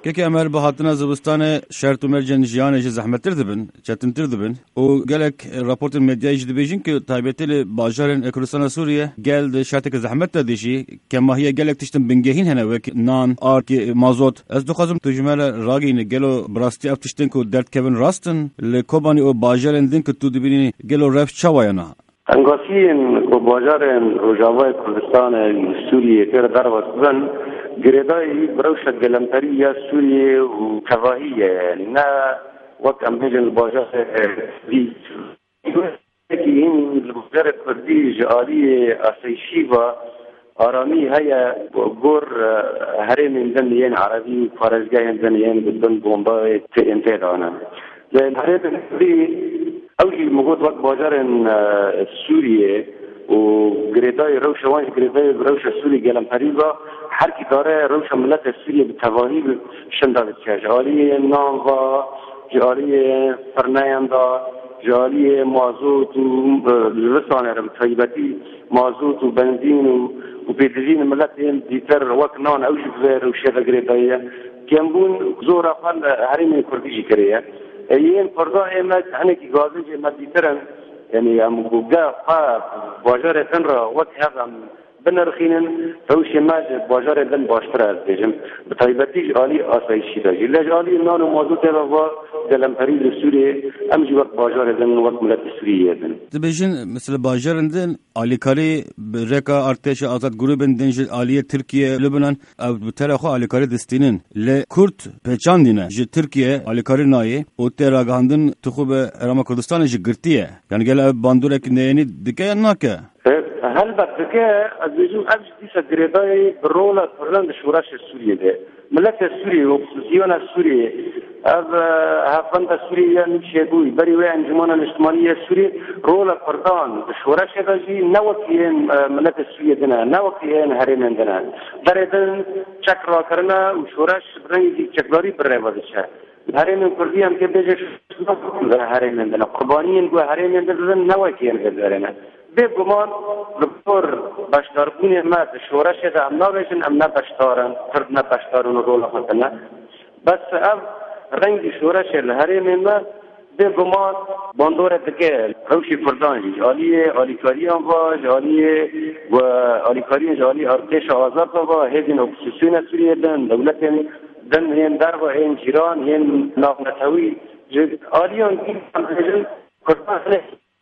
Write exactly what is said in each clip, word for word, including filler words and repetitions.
که که امر به هاتنا زبستان شرط و مرجن جیان اج زحمت تر دبن چتن تر دبن و گلک راپورت مدیا اج دبیجن که تایبتل باجارن کردستان سوریه گل شرط که زحمت دادیشی که ما هي گلک تشتم بنگهین هنا وک نان آر کی مازوت از دو خازم تجمل راگین گلو براستی اف تشتن کو درت کوین راستن لکوبانی او باجارن دین که تو دبینی گلو رفت چواینا انگاسین کو باجارن روجاوای کردستان سوریه تر دروازن گریدای بروش گلمتری یا سوریه و کواهیه نه وقت امهجن باجار دی که این الباجار کردی جالی آسیشی و آرامی هیا گور هرم دنیان عربی فارزگاه دنیان بدون بمبای انتدانا لأن هرم کردی اوجی موجود وقت باجار سوریه و گریدای روش وانش گریدای روش سوری گلمتری و هر کی داره روش ملت سوریه به تواهی شنده بچه جالی نام و جالی فرنایم دا جالی مازوت و رسانه رو طیبتی مازوت و بنزین و و پیدزین ملت این دیتر وقت نان اوش به روشه دا گریدایه کمبون زور افن هرمی کردیجی کریه این فردا ایمت هنه کی گازه جه مدیترن يعني هم جوجا فا باجار تنرا وقت هذا بنرخينن فوش ماج باجار دن باشتر ديجم بطيبتيج علي آسايشي داجي لاج علي نانو موضوع تبغى دلم فريد سوري أمجي وقت باجار دن وقت ملت سوريا دن تبيجين مثل باجار دن علي كاري بريكا ارتش آزاد جروبن دنج علي تركيا لبنان أو بتلا خو علي كاري دستينن لكورت بيچان دينه ج تركيا علي كاري ناي وترا غاندن تخوب رام كردستان ج گرتيه يعني قال باندورك نيني دكيا ناكا هل بتركه از بيجون أبج ديسا جريداي برولا فرلان الشوراش السورية ده ملت السوري وخصوصيون السوري از هفند السوري نشيبوي بري وين انجمانا الاجتماعية السوري رولا فردان الشوراش ده جي نوكيين ملت السورية دنا نوكيين هرين دنا دردن چکرا کرنا وشوراش برنگي چکلاري برريوازشه هرين كردي هم كبيجش هرين دنا قربانيين جو هرين دنا نوكيين بدرنا به گمان دکتر باشداربونی ما شورش ده ام نباشن ام نباشدارن فرد نباشدارن رول خودنا بس اب رنگ شورش لهره ما به گمان باندور دکه روشی فردانجی جالی آلیکاریان با جالی و آلیکاریان جالی ارتش آزاد با هدین اپوزیسیون سوریه دن دولت دن هن در و هن جیران هن ناغنتوی آلیان کی همجن کردان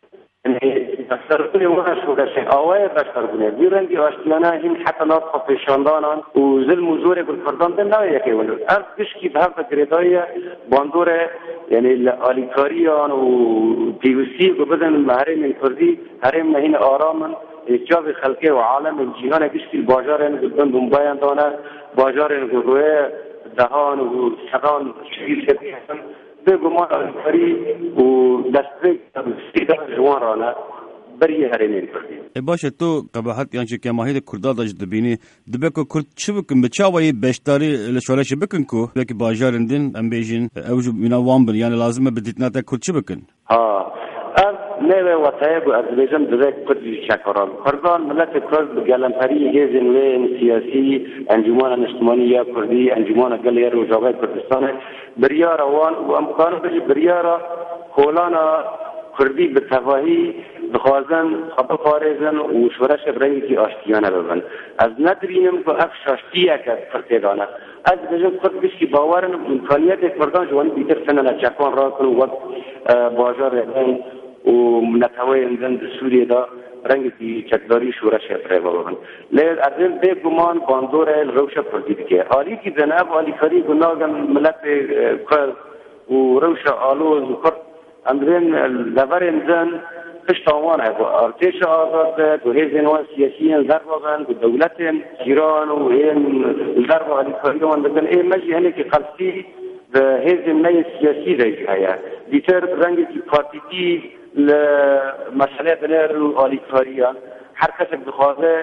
بشتربونه وانا شورشين اوائل بشتربونه بيرنجي واشتيانا هين حتى ناطقه في شاندانا وظلم وزوري بالفردان ده نوعي يكيولو ارض بشكي بهذا جريداية باندورة يعني الاليكاريان وديوسي وبدن المهرين الكردي هرمنا هنا آراما اجاب خلقه وعالم الجيهان بشكي الباجارين بدن بمبايان دانا باجارين قروه دهان وشغان شكيل كبير به گمان آلیکاری و دستگاه سیده جوان رانا بریه هرینین کردیم. باشه تو قباحت یعنی که ماهی کردها داشت دبینی دبی که کرد چی بکن بچاوی بشتاری لشوالش بکن کو بکی باجارندین ام بیجین اوجو مینا وان بن یعنی لازمه بدیت نتا کرد چی بکن؟ ها نه و طيب أذربيجان ذاك كردي شكران كردان ملت كرد بجالمبري جزء من سياسي أنجمنا الاجتماعية كردي أنجمنا قليل وجواب كردستان بريارة وان وأمكان بج بريارة كولانا كردي بالتفاهي بخوازن خبر خارجن وشورش برنگی آشتیانه ببن از ندرینم که اف شاشتیه که فرتیدانه از بجم خود بشی باورن امکانیت کردان جوان بیتر سنن چکان را کن وقت باجار رهن و نتوای اندن سوریه دا رنگی چکداری شورش فرتیده ببن لید ازل به گمان باندور الروش پردید که حالی که جناب علی خری گناگن ملت کرد و روش آلوز و کرد اندرین لور انزن پشتوان هست و ارتش آزاد و هیزن و سیاسیین ضربان و دولت ایران و این ضرب علیکاری و اندکن این مجی هنه که قلسی به هیزن نی سیاسی دیگه هیا دیتر رنگی که پارتیتی لمسئله بنر و علیکاری هر کس بخواه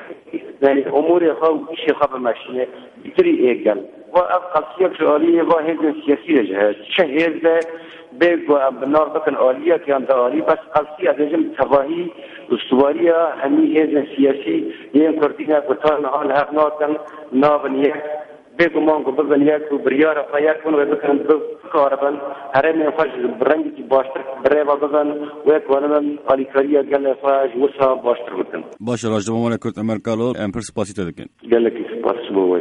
امور خواه و ایش خواه بمشینه دیتری ایگل و اف قلسیه که عالیه و هیزن سیاسی دیگه چه هیزه بيج وبنار بكن آلية كان ده آلي بس قلسي أدرجم تواهي استوارية همي هذا سياسي ين كردينا كتار نهال هفنات كان نابنية بگمان که بزن یک و بریار خواهی کن و بکن بکاربن هره من فاش برنگی که باشتر بره و بزن و یک وانمن آلیکاری گل فاش وسا باشتر بکن. باشه راجع به من کرد امرکالو ام پرسپاسی تدکن. گل کی سپاس بوی.